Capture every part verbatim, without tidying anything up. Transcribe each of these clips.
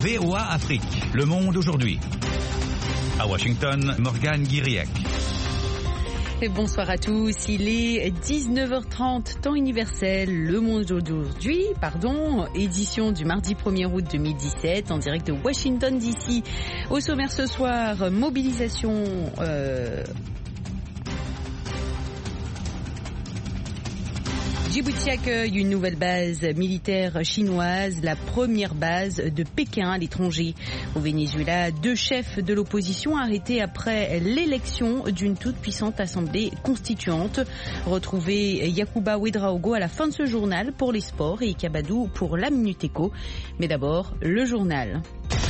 V O A Afrique, Le Monde aujourd'hui. À Washington, Morgane Guiriec. Et bonsoir à tous, il est dix-neuf heures trente, temps universel, Le Monde d'aujourd'hui, pardon, édition du mardi premier août deux mille dix-sept, en direct de Washington D C. Au sommaire ce soir, mobilisation... Euh Djibouti accueille une nouvelle base militaire chinoise, la première base de Pékin à l'étranger. Au Venezuela, deux chefs de l'opposition arrêtés après l'élection d'une toute puissante assemblée constituante. Retrouvez Yacouba Ouedraogo à la fin de ce journal pour les sports et Kabadou pour la Minute Éco. Mais d'abord, le journal.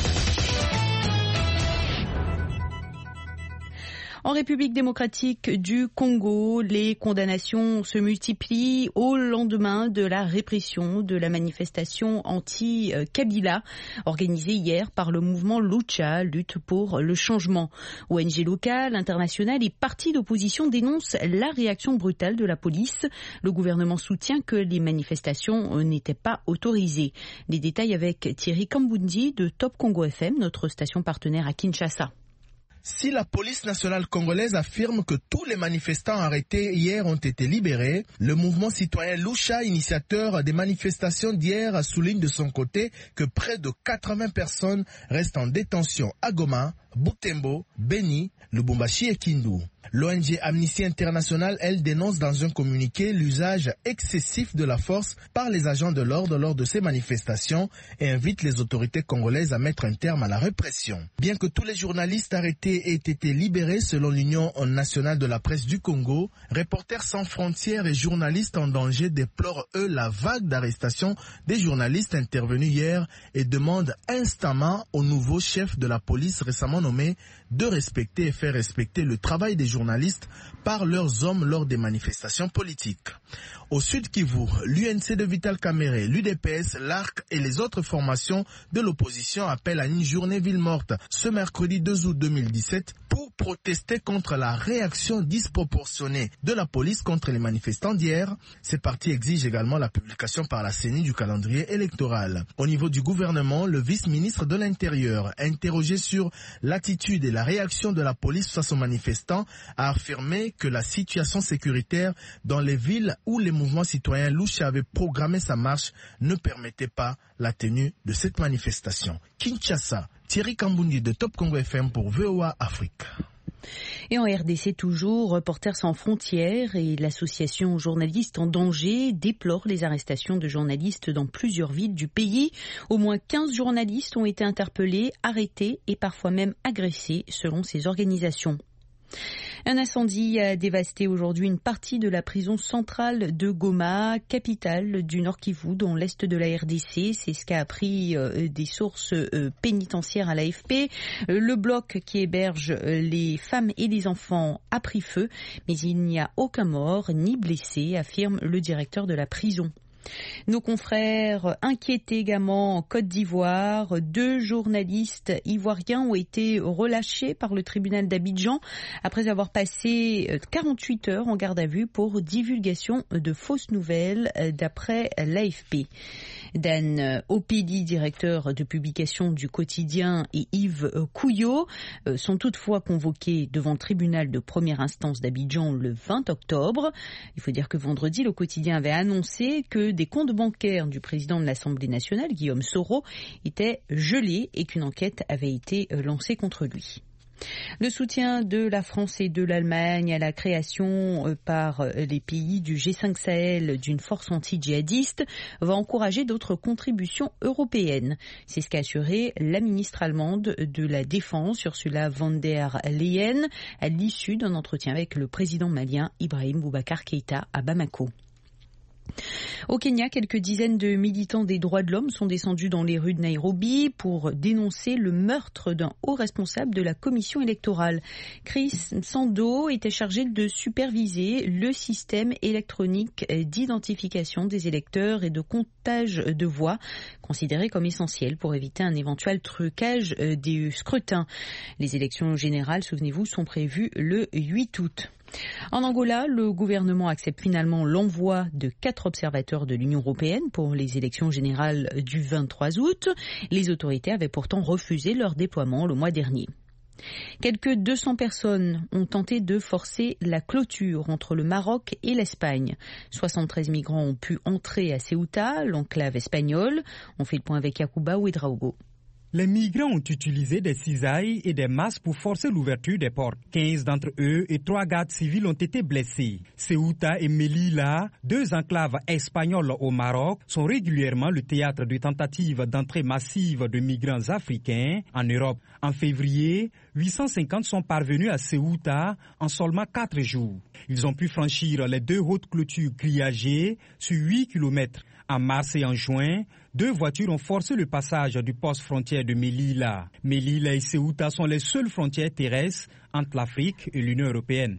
En République démocratique du Congo, les condamnations se multiplient au lendemain de la répression de la manifestation anti-Kabila organisée hier par le mouvement Lucha, lutte pour le changement. O N G locales, internationales et partis d'opposition dénoncent la réaction brutale de la police. Le gouvernement soutient que les manifestations n'étaient pas autorisées. Les détails avec Thierry Kambundi de Top Congo F M, notre station partenaire à Kinshasa. Si la police nationale congolaise affirme que tous les manifestants arrêtés hier ont été libérés, le mouvement citoyen Lucha, initiateur des manifestations d'hier, souligne de son côté que près de quatre-vingts personnes restent en détention à Goma, Butembo, Beni, Lubumbashi et Kindu. L'O N G Amnesty International, elle, dénonce dans un communiqué l'usage excessif de la force par les agents de l'ordre lors de ces manifestations et invite les autorités congolaises à mettre un terme à la répression. Bien que tous les journalistes arrêtés aient été libérés selon l'Union nationale de la presse du Congo, Reporters sans frontières et journalistes en danger déplorent, eux, la vague d'arrestations des journalistes intervenus hier et demandent instamment au nouveau chef de la police récemment nommé de respecter et faire respecter le travail des journalistes par leurs hommes lors des manifestations politiques. Au Sud Kivu, l'U N C de Vital Kamerhe, l'U D P S, l'A R C et les autres formations de l'opposition appellent à une journée ville morte ce mercredi deux août deux mille dix-sept pour protester contre la réaction disproportionnée de la police contre les manifestants d'hier. Ces partis exigent également la publication par la C E N I du calendrier électoral. Au niveau du gouvernement, le vice-ministre de l'Intérieur, interrogé sur l'attitude et la réaction de la police face aux manifestants, a affirmé que la situation sécuritaire dans les villes où les mouvements citoyens Lucha avaient programmé sa marche ne permettait pas la tenue de cette manifestation. Kinshasa, Thierry Kambundi de Top Congo F M pour V O A Afrique. Et en R D C toujours, Reporters sans frontières et l'association Journalistes en danger déplorent les arrestations de journalistes dans plusieurs villes du pays. Au moins quinze journalistes ont été interpellés, arrêtés et parfois même agressés selon ces organisations. Un incendie a dévasté aujourd'hui une partie de la prison centrale de Goma, capitale du Nord Kivu, dans l'est de la R D C. C'est ce qu'a appris euh, des sources euh, pénitentiaires à l'A F P. Euh, le bloc qui héberge euh, les femmes et les enfants a pris feu, mais il n'y a aucun mort ni blessé, affirme le directeur de la prison. Nos confrères inquiétés également en Côte d'Ivoire. Deux journalistes ivoiriens ont été relâchés par le tribunal d'Abidjan après avoir passé quarante-huit heures en garde à vue pour divulgation de fausses nouvelles d'après l'A F P. Dan Opedi, directeur de publication du quotidien, et Yves Couillot sont toutefois convoqués devant le tribunal de première instance d'Abidjan le vingt octobre. Il faut dire que vendredi, le quotidien avait annoncé que des comptes bancaires du président de l'Assemblée nationale, Guillaume Soro, étaient gelés et qu'une enquête avait été lancée contre lui. Le soutien de la France et de l'Allemagne à la création par les pays du G cinq Sahel d'une force anti-djihadiste va encourager d'autres contributions européennes. C'est ce qu'a assuré la ministre allemande de la Défense, Ursula von der Leyen, à l'issue d'un entretien avec le président malien Ibrahim Boubacar Keïta à Bamako. Au Kenya, quelques dizaines de militants des droits de l'homme sont descendus dans les rues de Nairobi pour dénoncer le meurtre d'un haut responsable de la commission électorale. Chris Sando était chargé de superviser le système électronique d'identification des électeurs et de comptage de voix, considéré comme essentiel pour éviter un éventuel trucage des scrutins. Les élections générales, souvenez-vous, sont prévues le huit août. En Angola, le gouvernement accepte finalement l'envoi de quatre observateurs de l'Union européenne pour les élections générales du vingt-trois août. Les autorités avaient pourtant refusé leur déploiement le mois dernier. Quelques deux cents personnes ont tenté de forcer la clôture entre le Maroc et l'Espagne. soixante-treize migrants ont pu entrer à Ceuta, l'enclave espagnole. On fait le point avec Yacouba Ouedraogo. Les migrants ont utilisé des cisailles et des masses pour forcer l'ouverture des portes. quinze d'entre eux et trois gardes civils ont été blessés. Ceuta et Melilla, deux enclaves espagnoles au Maroc, sont régulièrement le théâtre de tentatives d'entrée massive de migrants africains en Europe. En février, huit cent cinquante sont parvenus à Ceuta en seulement quatre jours. Ils ont pu franchir les deux hautes clôtures grillagées sur huit kilomètres. En mars et en juin, deux voitures ont forcé le passage du poste frontière de Melilla. Melilla et Ceuta sont les seules frontières terrestres entre l'Afrique et l'Union européenne.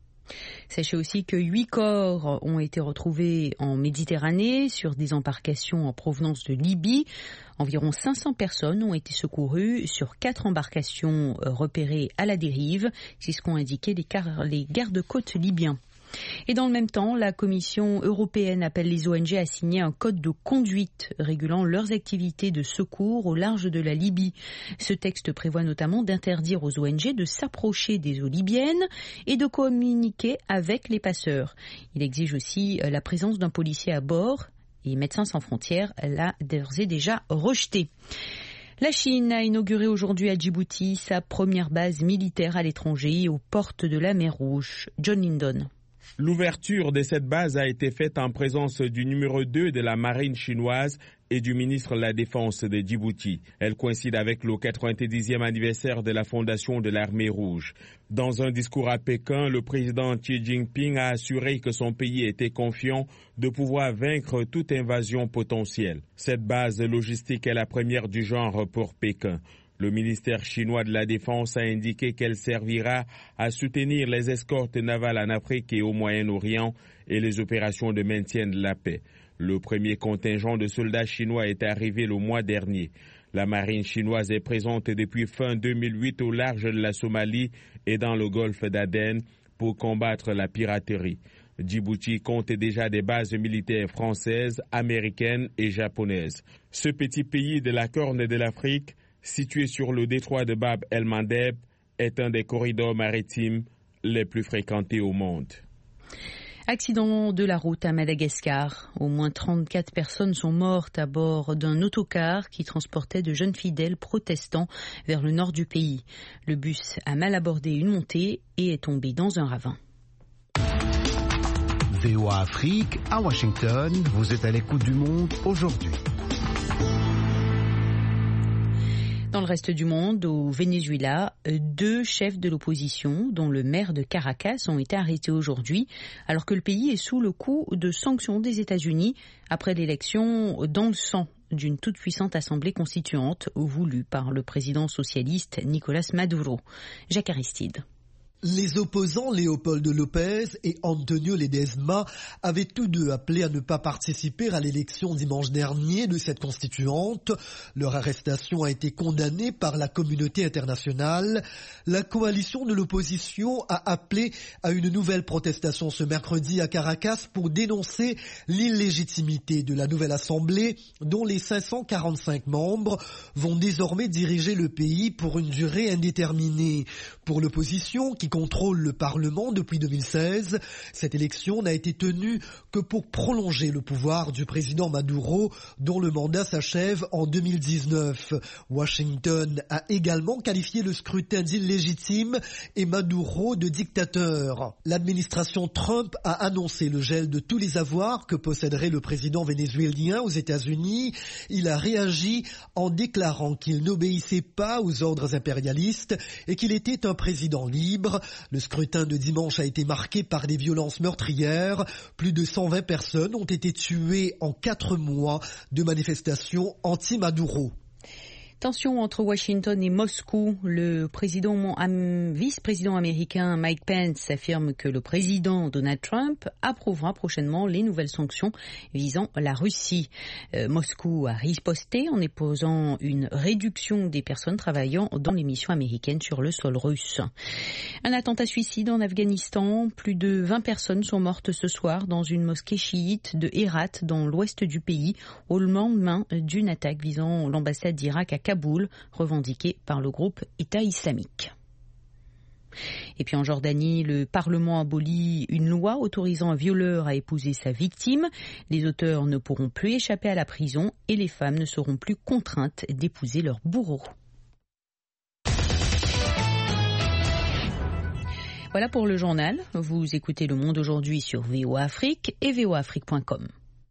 Sachez aussi que huit corps ont été retrouvés en Méditerranée sur des embarcations en provenance de Libye. Environ cinq cents personnes ont été secourues sur quatre embarcations repérées à la dérive. C'est ce qu'ont indiqué les, car- les gardes-côtes libyens. Et dans le même temps, la Commission européenne appelle les O N G à signer un code de conduite régulant leurs activités de secours au large de la Libye. Ce texte prévoit notamment d'interdire aux O N G de s'approcher des eaux libyennes et de communiquer avec les passeurs. Il exige aussi la présence d'un policier à bord et Médecins sans frontières l'a d'ores et déjà rejeté. La Chine a inauguré aujourd'hui à Djibouti sa première base militaire à l'étranger aux portes de la mer Rouge. John Lindon. L'ouverture de cette base a été faite en présence du numéro deux de la marine chinoise et du ministre de la Défense de Djibouti. Elle coïncide avec le quatre-vingt-dixième anniversaire de la fondation de l'Armée rouge. Dans un discours à Pékin, le président Xi Jinping a assuré que son pays était confiant de pouvoir vaincre toute invasion potentielle. Cette base logistique est la première du genre pour Pékin. Le ministère chinois de la Défense a indiqué qu'elle servira à soutenir les escortes navales en Afrique et au Moyen-Orient et les opérations de maintien de la paix. Le premier contingent de soldats chinois est arrivé le mois dernier. La marine chinoise est présente depuis fin deux mille huit au large de la Somalie et dans le golfe d'Aden pour combattre la piraterie. Djibouti compte déjà des bases militaires françaises, américaines et japonaises. Ce petit pays de la Corne de l'Afrique, situé sur le détroit de Bab el-Mandeb, est un des corridors maritimes les plus fréquentés au monde. Accident de la route à Madagascar. Au moins trente-quatre personnes sont mortes à bord d'un autocar qui transportait de jeunes fidèles protestants vers le nord du pays. Le bus a mal abordé une montée et est tombé dans un ravin. V O A Afrique, à Washington, vous êtes à l'écoute du monde aujourd'hui. Dans le reste du monde, au Venezuela, deux chefs de l'opposition, dont le maire de Caracas, ont été arrêtés aujourd'hui, alors que le pays est sous le coup de sanctions des États-Unis après l'élection dans le sang d'une toute-puissante assemblée constituante voulue par le président socialiste Nicolás Maduro. Jacques Aristide. Les opposants Leopoldo López et Antonio Ledezma avaient tous deux appelé à ne pas participer à l'élection dimanche dernier de cette constituante. Leur arrestation a été condamnée par la communauté internationale. La coalition de l'opposition a appelé à une nouvelle protestation ce mercredi à Caracas pour dénoncer l'illégitimité de la nouvelle assemblée dont les cinq cent quarante-cinq membres vont désormais diriger le pays pour une durée indéterminée. Pour l'opposition, qui contrôle le Parlement depuis deux mille seize, cette élection n'a été tenue que pour prolonger le pouvoir du président Maduro, dont le mandat s'achève en deux mille dix-neuf. Washington a également qualifié le scrutin d'illégitime et Maduro de dictateur. L'administration Trump a annoncé le gel de tous les avoirs que posséderait le président vénézuélien aux États-Unis. Il a réagi en déclarant qu'il n'obéissait pas aux ordres impérialistes et qu'il était un président libre. Le scrutin de dimanche a été marqué par des violences meurtrières. Plus de cent vingt personnes ont été tuées en quatre mois de manifestations anti-Maduro. Tension entre Washington et Moscou. Le président, vice-président américain Mike Pence affirme que le président Donald Trump approuvera prochainement les nouvelles sanctions visant la Russie. Euh, Moscou a riposté en imposant une réduction des personnes travaillant dans les missions américaines sur le sol russe. Un attentat suicide en Afghanistan. Plus de vingt personnes sont mortes ce soir dans une mosquée chiite de Herat dans l'ouest du pays au lendemain d'une attaque visant l'ambassade d'Irak à Kaboul, revendiquée par le groupe État islamique. Et puis en Jordanie, le Parlement abolit une loi autorisant un violeur à épouser sa victime. Les auteurs ne pourront plus échapper à la prison et les femmes ne seront plus contraintes d'épouser leur bourreau. Voilà pour le journal. Vous écoutez Le Monde aujourd'hui sur V O A Afrique et v o a afrique point com.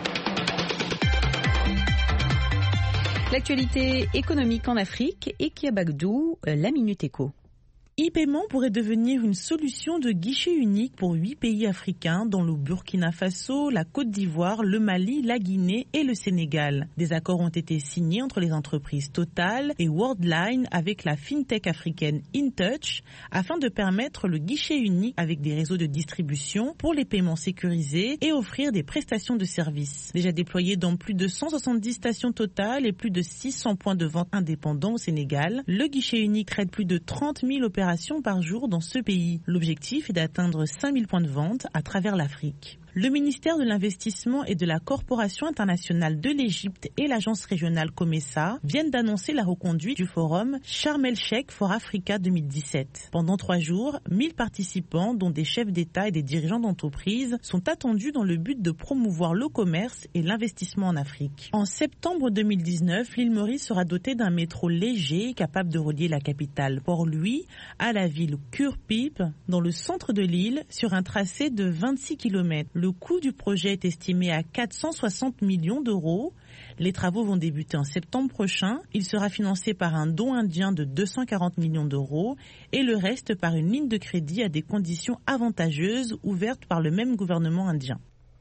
L'actualité économique en Afrique et Kiabagdou, la Minute Éco. E-paiement pourrait devenir une solution de guichet unique pour huit pays africains, dont le Burkina Faso, la Côte d'Ivoire, le Mali, la Guinée et le Sénégal. Des accords ont été signés entre les entreprises Total et Worldline avec la fintech africaine InTouch afin de permettre le guichet unique avec des réseaux de distribution pour les paiements sécurisés et offrir des prestations de services. Déjà déployés dans plus de cent soixante-dix stations Total et plus de six cents points de vente indépendants au Sénégal, le guichet unique traite plus de trente mille opérations par jour dans ce pays. L'objectif est d'atteindre cinq mille points de vente à travers l'Afrique. Le ministère de l'Investissement et de la Corporation internationale de l'Égypte et l'agence régionale COMESA viennent d'annoncer la reconduite du forum Sharm el-Sheikh for Africa deux mille dix-sept. Pendant trois jours, mille participants, dont des chefs d'État et des dirigeants d'entreprises, sont attendus dans le but de promouvoir le commerce et l'investissement en Afrique. En septembre deux mille dix-neuf, l'île Maurice sera dotée d'un métro léger capable de relier la capitale Port-Louis à la ville Kuurpip, dans le centre de l'île, sur un tracé de vingt-six kilomètres. Le coût du projet est estimé à quatre cent soixante millions d'euros. Les travaux vont débuter en septembre prochain. Il sera financé par un don indien de deux cent quarante millions d'euros et le reste par une ligne de crédit à des conditions avantageuses ouvertes par le même gouvernement indien.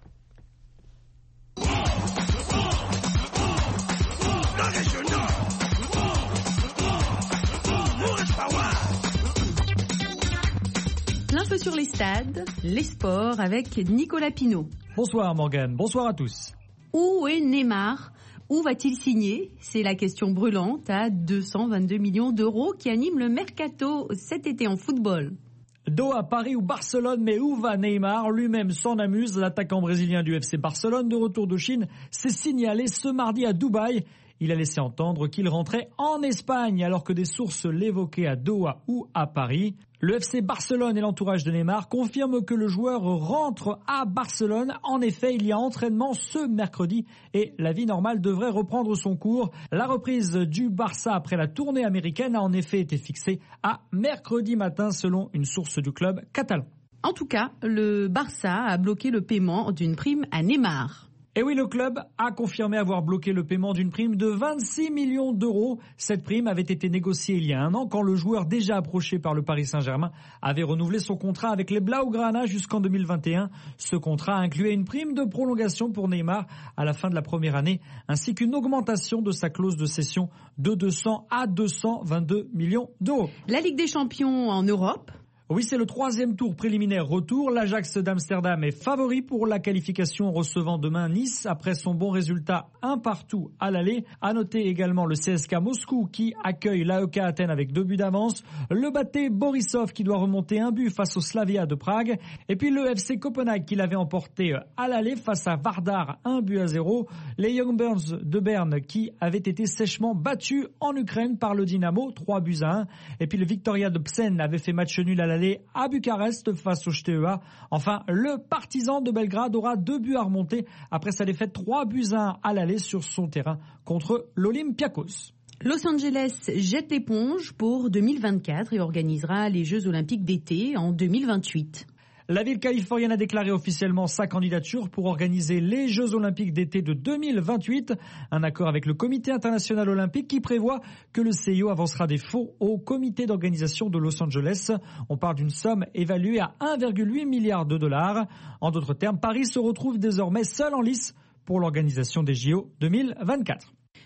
L'info sur les stades, les sports avec Nicolas Pinault. Bonsoir Morgane, bonsoir à tous. Où est Neymar ? Où va-t-il signer ? C'est la question brûlante à deux cent vingt-deux millions d'euros qui anime le mercato cet été en football. Doha, Paris ou Barcelone, mais où va Neymar ? Lui-même s'en amuse. L'attaquant brésilien du F C Barcelone, de retour de Chine, s'est signalé ce mardi à Dubaï. Il a laissé entendre qu'il rentrait en Espagne alors que des sources l'évoquaient à Doha ou à Paris. Le F C Barcelone et l'entourage de Neymar confirment que le joueur rentre à Barcelone. En effet, il y a entraînement ce mercredi et la vie normale devrait reprendre son cours. La reprise du Barça après la tournée américaine a en effet été fixée à mercredi matin selon une source du club catalan. En tout cas, le Barça a bloqué le paiement d'une prime à Neymar. Et oui, le club a confirmé avoir bloqué le paiement d'une prime de vingt-six millions d'euros. Cette prime avait été négociée il y a un an quand le joueur déjà approché par le Paris Saint-Germain avait renouvelé son contrat avec les Blaugrana jusqu'en deux mille vingt et un. Ce contrat incluait une prime de prolongation pour Neymar à la fin de la première année ainsi qu'une augmentation de sa clause de cession de deux cents à deux cent vingt-deux millions d'euros. La Ligue des Champions en Europe. Oui, c'est le troisième tour préliminaire retour. L'Ajax d'Amsterdam est favori pour la qualification en recevant demain Nice après son bon résultat un partout à l'aller. À noter également le C S K Moscou qui accueille l'A E K Athènes avec deux buts d'avance. Le Bate Borisov qui doit remonter un but face au Slavia de Prague. Et puis le F C Copenhague qui l'avait emporté à l'aller face à Vardar, un but à zéro. Les Young Burns de Berne qui avaient été sèchement battus en Ukraine par le Dynamo, trois buts à un. Et puis le Victoria de Psen avait fait match nul à l'aller à Bucarest face au H T E A. Enfin, le Partizan de Belgrade aura deux buts à remonter après sa défaite trois buts à un à l'aller sur son terrain contre l'Olympiakos. Los Angeles jette l'éponge pour deux mille vingt-quatre et organisera les Jeux Olympiques d'été en deux mille vingt-huit. La ville californienne a déclaré officiellement sa candidature pour organiser les Jeux Olympiques d'été de deux mille vingt-huit. Un accord avec le Comité international olympique qui prévoit que le C I O avancera des fonds au comité d'organisation de Los Angeles. On parle d'une somme évaluée à un virgule huit milliard de dollars. En d'autres termes, Paris se retrouve désormais seul en lice pour l'organisation des J O deux mille vingt-quatre.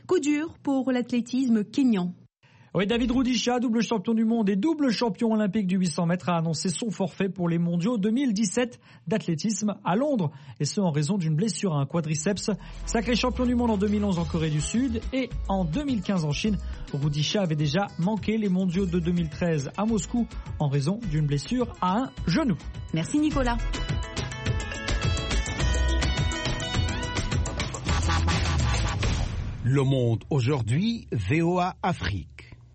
Coup dur pour l'athlétisme kényan. Oui, David Rudisha, double champion du monde et double champion olympique du huit cents mètres, a annoncé son forfait pour les mondiaux deux mille dix-sept d'athlétisme à Londres. Et ce, en raison d'une blessure à un quadriceps. Sacré champion du monde en deux mille onze en Corée du Sud et en deux mille quinze en Chine. Rudisha avait déjà manqué les mondiaux de deux mille treize à Moscou en raison d'une blessure à un genou. Merci Nicolas. Le Monde aujourd'hui, V O A Afrique.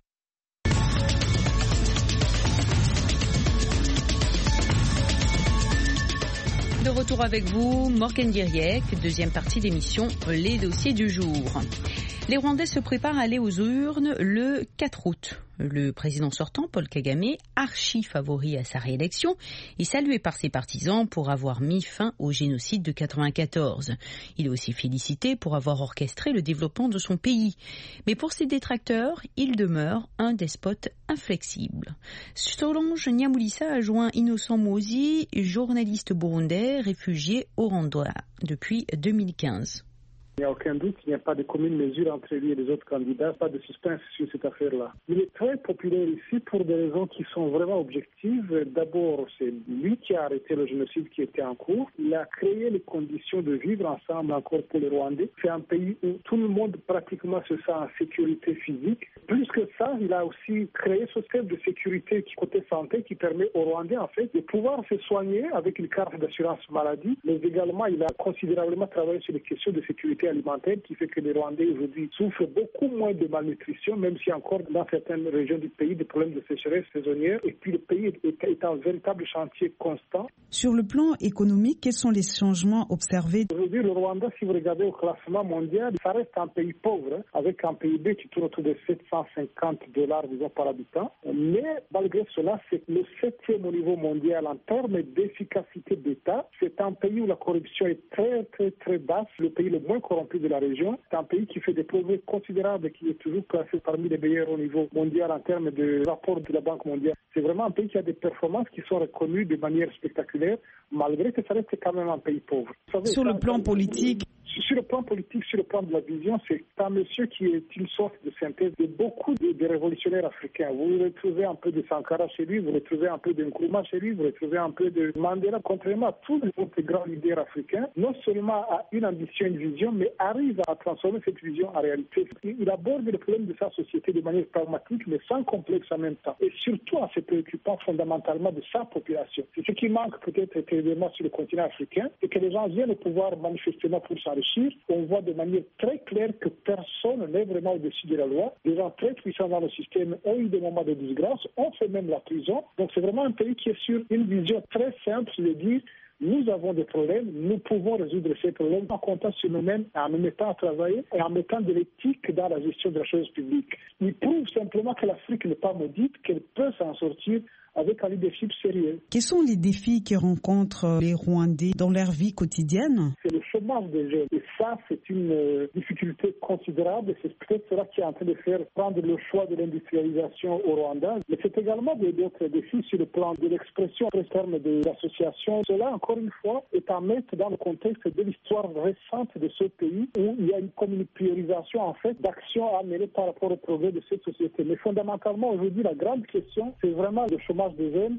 De retour avec vous, Morgane Guiriec, deuxième partie d'émission Les dossiers du jour. Les Rwandais se préparent à aller aux urnes le quatre août. Le président sortant, Paul Kagame, archi favori à sa réélection, est salué par ses partisans pour avoir mis fin au génocide de quatre-vingt-quatorze. Il est aussi félicité pour avoir orchestré le développement de son pays. Mais pour ses détracteurs, il demeure un despote inflexible. Solange Nyamulisa a joint Innocent Mozi, journaliste burundais réfugié au Rwanda depuis deux mille quinze. Il n'y a aucun doute, il n'y a pas de commune mesure entre lui et les autres candidats, pas de suspense sur cette affaire-là. Il est très populaire ici pour des raisons qui sont vraiment objectives. D'abord, c'est lui qui a arrêté le génocide qui était en cours. Il a créé les conditions de vivre ensemble encore pour les Rwandais. C'est un pays où tout le monde pratiquement se sent en sécurité physique. Plus que ça, il a aussi créé ce système de sécurité côté santé qui permet aux Rwandais en fait de pouvoir se soigner avec une carte d'assurance maladie. Mais également, il a considérablement travaillé sur les questions de sécurité alimentaire qui fait que les Rwandais aujourd'hui souffrent beaucoup moins de malnutrition, même s'il y a encore dans certaines régions du pays des problèmes de sécheresse saisonnière. Et puis le pays est, est, est un véritable chantier constant. Sur le plan économique, quels sont les changements observés? Aujourd'hui, le Rwanda, si vous regardez au classement mondial, ça reste un pays pauvre, hein, avec un P I B qui tourne autour de sept cent cinquante dollars disons, par habitant. Mais malgré cela, c'est le septième au niveau mondial en termes d'efficacité d'État. C'est un pays où la corruption est très, très, très basse. Le pays le moins corrompu de la région. C'est un pays qui fait des progrès considérables et qui est toujours classé parmi les meilleurs au niveau mondial en termes de rapport de la Banque mondiale. C'est vraiment un pays qui a des performances qui sont reconnues de manière spectaculaire, malgré que ça reste quand même un pays pauvre. Savez, sur le plan ça, politique Sur le plan politique, sur le plan de la vision, c'est un monsieur qui est une sorte de synthèse de beaucoup de, de révolutionnaires africains. Vous retrouvez un peu de Sankara chez lui, vous retrouvez un peu de Nkrumah chez lui, vous retrouvez un peu de Mandela, contrairement à tous les autres grands leaders africains. Non seulement a une ambition, une vision, mais arrive à transformer cette vision en réalité. Il aborde le problème de sa société de manière pragmatique, mais sans complexe en même temps. Et surtout en se préoccupant fondamentalement de sa population. C'est ce qui manque peut-être évidemment sur le continent africain, c'est que les gens viennent au pouvoir manifestement pour s'enrichir. On voit de manière très claire que personne n'est vraiment au-dessus de la loi. Les gens très puissants dans le système ont eu des moments de disgrâce, ont fait même la prison. Donc c'est vraiment un pays qui est sur une vision très simple de dire nous avons des problèmes, nous pouvons résoudre ces problèmes en comptant sur nous-mêmes, en nous mettant à travailler et en mettant de l'éthique dans la gestion de la chose publique. Il prouve simplement que l'Afrique n'est pas maudite, qu'elle peut s'en sortir avec un leadership sérieux. Quels sont les défis que rencontrent les Rwandais dans leur vie quotidienne? C'est le chômage des jeunes. Et ça, c'est une euh, difficulté considérable. C'est peut-être cela qui est en train de faire prendre le choix de l'industrialisation au Rwanda. Mais c'est également d'autres défis sur le plan de l'expression externe de l'association. Cela, encore une fois, est à mettre dans le contexte de l'histoire récente de ce pays où il y a une, comme une priorisation en fait d'actions à mener par rapport au progrès de cette société. Mais fondamentalement, aujourd'hui, la grande question, c'est vraiment le chômage des jeunes.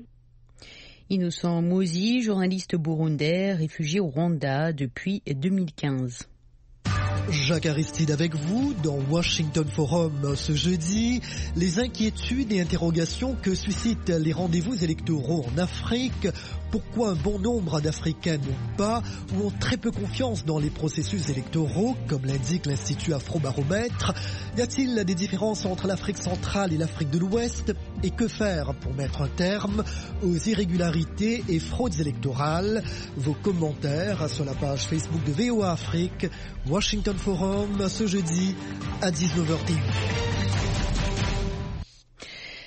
Innocent Mozi, journaliste burundais, réfugié au Rwanda depuis deux mille quinze. Jacques Aristide avec vous dans Washington Forum ce jeudi. Les inquiétudes et interrogations que suscitent les rendez-vous électoraux en Afrique. Pourquoi un bon nombre d'Africains n'ont pas ou ont très peu confiance dans les processus électoraux, comme l'indique l'Institut Afrobaromètre? Y a-t-il des différences entre l'Afrique centrale et l'Afrique de l'Ouest? Et que faire pour mettre un terme aux irrégularités et fraudes électorales? Vos commentaires sur la page Facebook de V O A Afrique, Washington Forum, ce jeudi à dix-neuf heures T V.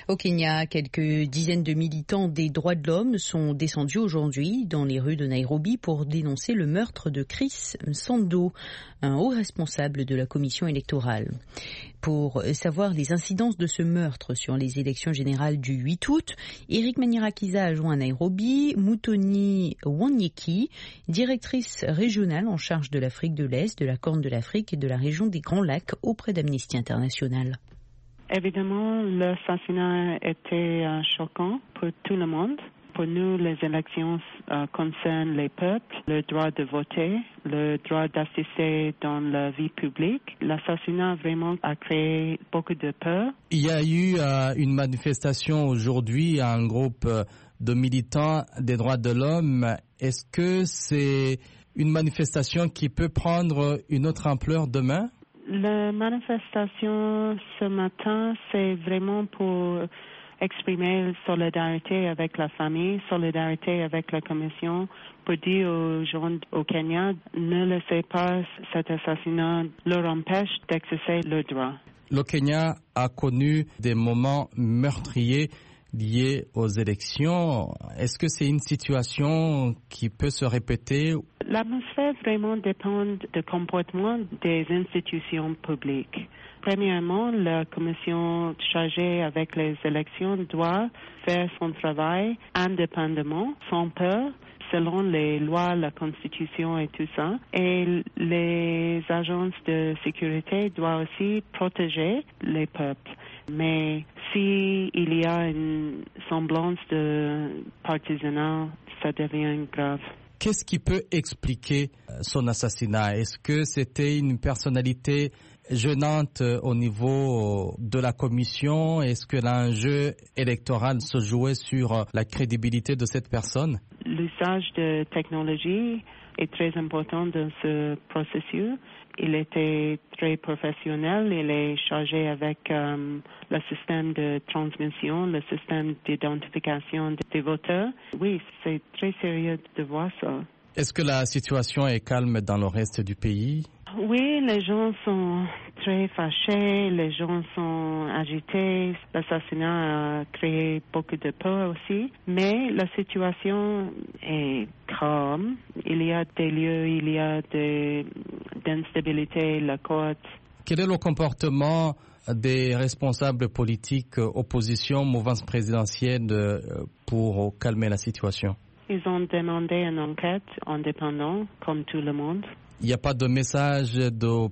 Au Kenya, quelques dizaines de militants des droits de l'homme sont descendus aujourd'hui dans les rues de Nairobi pour dénoncer le meurtre de Chris Msando, un haut responsable de la commission électorale. Pour savoir les incidences de ce meurtre sur les élections générales du huit août, Eric Manirakiza a joint à Nairobi Mutoni Wanyeki, directrice régionale en charge de l'Afrique de l'Est, de la Corne de l'Afrique et de la région des Grands Lacs auprès d'Amnesty International. Évidemment, l'assassinat était euh, choquant pour tout le monde. Pour nous, les élections euh, concernent les peuples, le droit de voter, le droit d'assister dans la vie publique. L'assassinat vraiment a créé beaucoup de peur. Il y a eu euh, une manifestation aujourd'hui, un groupe de militants des droits de l'homme. Est-ce que c'est une manifestation qui peut prendre une autre ampleur demain? La manifestation ce matin, c'est vraiment pour exprimer solidarité avec la famille, solidarité avec la commission, pour dire aux gens au Kenya, ne laissez pas cet assassinat leur empêche d'exercer leurs droits. Le Kenya a connu des moments meurtriers liés aux élections. Est-ce que c'est une situation qui peut se répéter? L'atmosphère vraiment dépend du comportement des institutions publiques. Premièrement, la commission chargée avec les élections doit faire son travail indépendamment, sans peur, selon les lois, la Constitution et tout ça. Et les agences de sécurité doivent aussi protéger les peuples. Mais s'il y a une semblance de partisanat, ça devient grave. Qu'est-ce qui peut expliquer son assassinat? Est-ce que c'était une personnalité gênante au niveau de la commission? Est-ce que l'enjeu électoral se jouait sur la crédibilité de cette personne? L'usage de technologie est très important dans ce processus. Il était très professionnel. Il est chargé avec um, le système de transmission, le système d'identification des voteurs. Oui, c'est très sérieux de voir ça. Est-ce que la situation est calme dans le reste du pays? Oui, les gens sont très fâchés, les gens sont agités. L'assassinat a créé beaucoup de peur aussi. Mais la situation est calme. Il y a des lieux, il y a de, d'instabilité, la côte. Quel est le comportement des responsables politiques, opposition, mouvance présidentielle pour calmer la situation? Ils ont demandé une enquête indépendante, comme tout le monde. Il n'y a pas de message de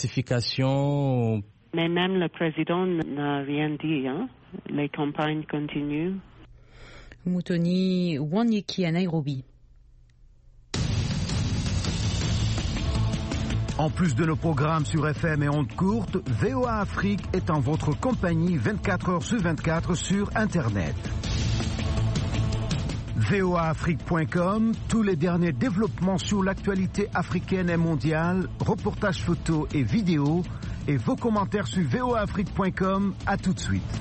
pacification? Mais même le président n'a rien dit. Hein? Les campagnes continuent. Mutoni Wanyeki à Nairobi. En plus de nos programmes sur F M et ondes courtes, V O A Afrique est en votre compagnie vingt-quatre heures sur vingt-quatre sur Internet. V O A Afrique point com, tous les derniers développements sur l'actualité africaine et mondiale, reportages photos et vidéos, et vos commentaires sur V O A Afrique point com. À tout de suite.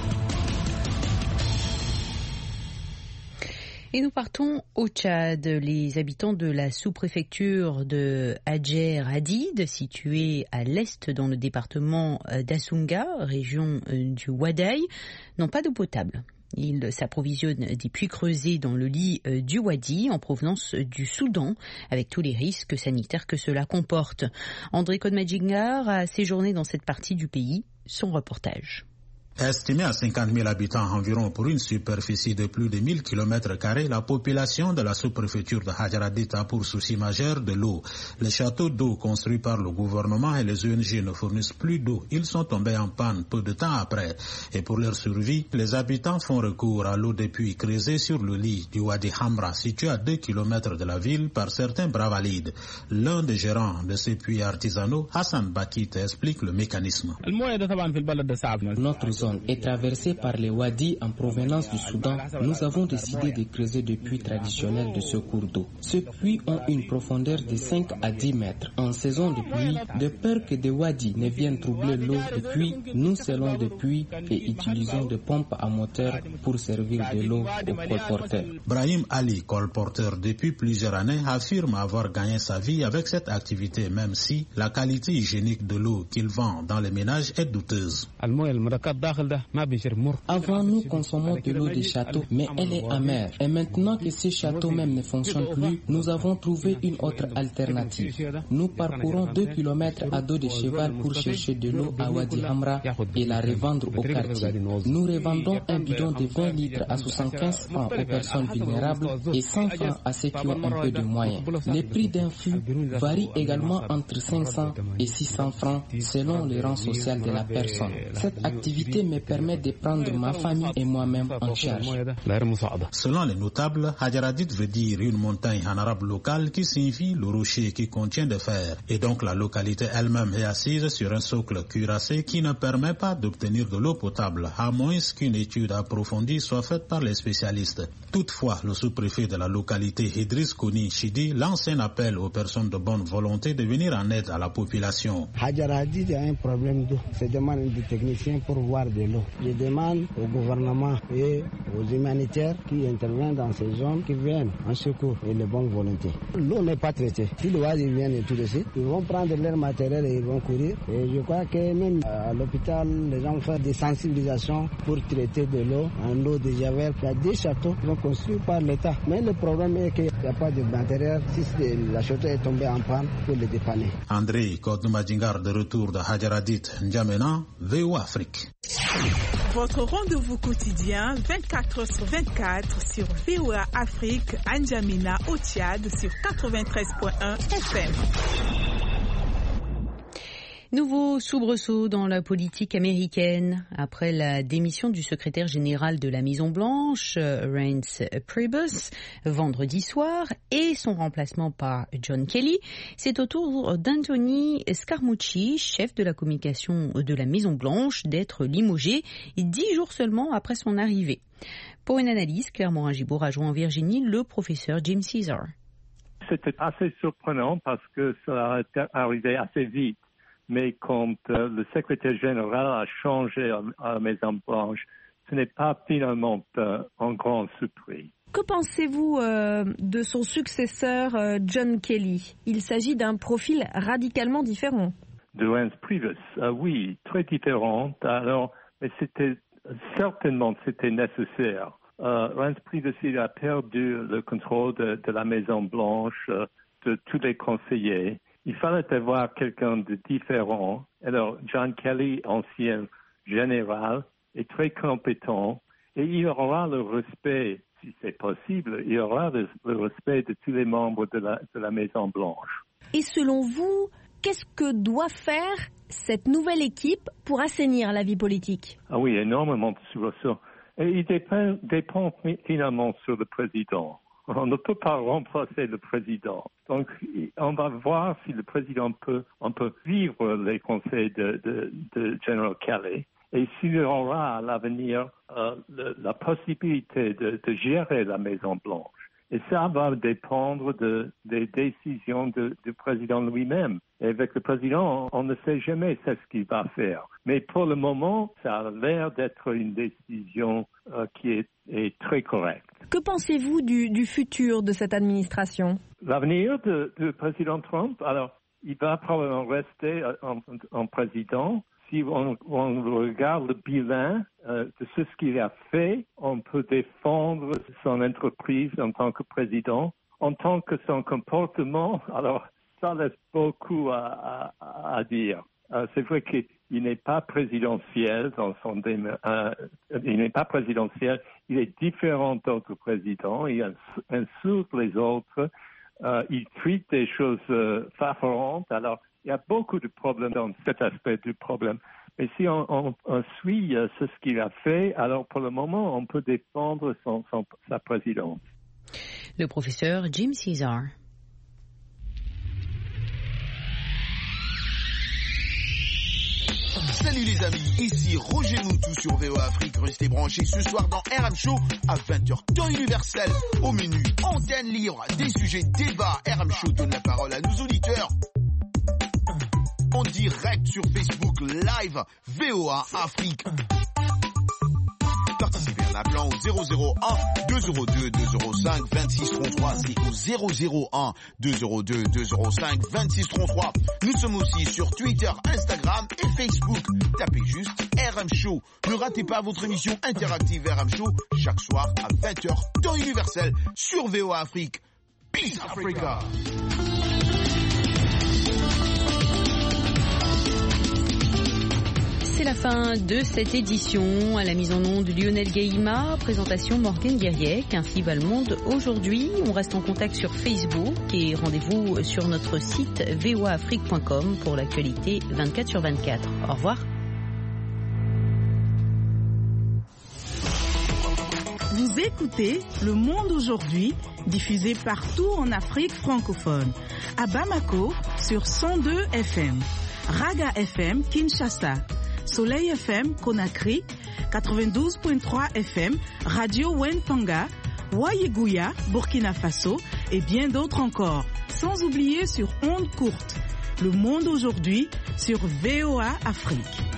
Et nous partons au Tchad. Les habitants de la sous-préfecture de Hadjer Hadid, située à l'est dans le département d'Assunga, région du Wadaï, n'ont pas d'eau potable. Ils s'approvisionnent des puits creusés dans le lit du Wadi en provenance du Soudan, avec tous les risques sanitaires que cela comporte. André Kodmadjingar a séjourné dans cette partie du pays. Son reportage. Estimée à cinquante mille habitants environ pour une superficie de plus de mille kilomètres carrés, la population de la sous-préfecture de Hadjer Hadid a pour souci majeur de l'eau. Les châteaux d'eau construits par le gouvernement et les O N G ne fournissent plus d'eau. Ils sont tombés en panne peu de temps après. Et pour leur survie, les habitants font recours à l'eau des puits creusés sur le lit du Wadi Hamra, situé à deux kilomètres de la ville par certains bravalides. L'un des gérants de ces puits artisanaux, Hassan Bakit, explique le mécanisme. Notre zone est traversée par les wadis en provenance du Soudan. Nous avons décidé de creuser des puits traditionnels de ce cours d'eau. Ces puits ont une profondeur de cinq à dix mètres. En saison de pluie, de peur que des wadis ne viennent troubler l'eau des puits, nous scellons des puits et utilisons des pompes à moteur pour servir de l'eau aux colporteurs. Brahim Ali, colporteur depuis plusieurs années, affirme avoir gagné sa vie avec cette activité, même si la qualité hygiénique de l'eau qu'il vend dans les ménages est douteuse. Avant, nous consommons de l'eau des châteaux, mais elle est amère. Et maintenant que ces châteaux même ne fonctionnent plus, nous avons trouvé une autre alternative. Nous parcourons deux kilomètres à dos de cheval pour chercher de l'eau à Wadi Hamra et la revendre au quartier. Nous revendons un bidon de vingt litres à soixante-quinze francs aux personnes vulnérables et cent francs à ceux qui ont un peu de moyens. Les prix d'un fût varient également entre cinq cents et six cents francs selon le rang social de la personne. Cette activité me permet de prendre ma famille et moi-même en charge. Selon les notables, Hadjaradit veut dire une montagne en arabe local qui signifie le rocher qui contient des fer. Et donc la localité elle-même est assise sur un socle cuirassé qui ne permet pas d'obtenir de l'eau potable, à moins qu'une étude approfondie soit faite par les spécialistes. Toutefois, le sous-préfet de la localité, Idriss Kouni Chidi, lance un appel aux personnes de bonne volonté de venir en aide à la population. Hadjaradit a un problème d'eau. Je demande des techniciens pour voir de l'eau. Je demande au gouvernement et aux humanitaires qui interviennent dans ces zones qui viennent en secours et les bonnes volontés. L'eau n'est pas traitée. Si le Wadi vient et tout de suite, ils vont prendre leur matériel et ils vont courir. Et je crois que même à l'hôpital, les gens font des sensibilisations pour traiter de l'eau en eau de javel. Il y a des châteaux qui sont construits par l'État. Mais le problème est qu'il n'y a pas de matériel. Si la château est tombée en panne, pour le dépanner. André Kodoumadjingar de retour de Hadjaradit, N'Djamena, V O Afrique. Votre rendez-vous quotidien vingt-quatre heures sur vingt-quatre sur V O A Afrique, N'Djamena au Tchad sur quatre-vingt-treize point un F M. Nouveau soubresaut dans la politique américaine. Après la démission du secrétaire général de la Maison-Blanche, Reince Priebus, vendredi soir, et son remplacement par John Kelly, c'est au tour d'Anthony Scaramucci, chef de la communication de la Maison-Blanche, d'être limogé dix jours seulement après son arrivée. Pour une analyse, Claire Morin-Gibault rejoint en Virginie le professeur Jim Caesar. C'était assez surprenant parce que ça a arrivé assez vite. Mais quand euh, le secrétaire général a changé à, à la Maison-Blanche, ce n'est pas finalement euh, un grand surprise. Que pensez-vous euh, de son successeur euh, John Kelly? Il s'agit d'un profil radicalement différent. De Reince Priebus, euh, oui, très différent. Alors, mais c'était certainement c'était nécessaire. Euh, Reince Priebus, il a perdu le contrôle de, de la Maison-Blanche, euh, de tous les conseillers. Il fallait avoir quelqu'un de différent. Alors, John Kelly, ancien général, est très compétent et il aura le respect, si c'est possible, il aura le, le respect de tous les membres de la, de la Maison-Blanche. Et selon vous, qu'est-ce que doit faire cette nouvelle équipe pour assainir la vie politique? Ah oui, énormément sur ça. Et il dépend, dépend finalement sur le président. On ne peut pas remplacer le président. Donc, on va voir si le président peut, on peut vivre les conseils de, de, de General Kelly et s'il aura à l'avenir euh, le, la possibilité de, de gérer la Maison-Blanche. Et ça va dépendre de, des décisions de, du président lui-même. Et avec le président, on, on ne sait jamais ce qu'il va faire. Mais pour le moment, ça a l'air d'être une décision euh, qui est, est très correcte. Que pensez-vous du, du futur de cette administration? L'avenir du président Trump, alors, il va probablement rester en, en président. Si on, on regarde le bilan euh, de ce qu'il a fait, on peut défendre son entreprise en tant que président. En tant que son comportement, alors ça laisse beaucoup à, à, à dire. Euh, c'est vrai qu'il n'est pas présidentiel dans son euh, il n'est pas présidentiel. Il est différent d'autres présidents. Il insulte les autres. Euh, il tweet des choses euh, favorables. Alors il y a beaucoup de problèmes dans cet aspect du problème. Mais si on, on, on suit euh, ce qu'il a fait, alors pour le moment, on peut défendre son, son, sa présidence. Le professeur Jim Caesar. Salut les amis, ici Roger Moutou sur V O A Afrique. Restez branchés ce soir dans R M Show à vingt heures temps universel. Au menu, antenne libre, des sujets, débats. R M Show donne la parole à nos auditeurs en direct sur Facebook Live V O A Afrique. Participez en appelant appelant au zéro zéro un deux zéro deux deux zéro cinq vingt-six trente-trois. C'est au zéro zéro un deux zéro deux deux zéro cinq vingt-six trente-trois. Nous sommes aussi sur Twitter, Instagram et Facebook. Tapez juste R M Show. Ne ratez pas votre émission interactive R M Show chaque soir à vingt heures, temps universel, sur V O A Afrique. Peace Africa! C'est la fin de cette édition. À la mise en onde, Lionel Gaïma, présentation Morgane Guerriec. Ainsi va le monde aujourd'hui. On reste en contact sur Facebook et rendez-vous sur notre site v o a afrique point com pour l'actualité vingt-quatre sur vingt-quatre. Au revoir. Vous écoutez Le Monde aujourd'hui, diffusé partout en Afrique francophone. À Bamako, sur cent deux F M. Raga F M, Kinshasa. Soleil F M, Conakry. quatre-vingt-douze virgule trois F M. Radio Wentanga. Wayeguya, Burkina Faso. Et bien d'autres encore. Sans oublier sur ondes courtes. Le Monde aujourd'hui, sur V O A Afrique.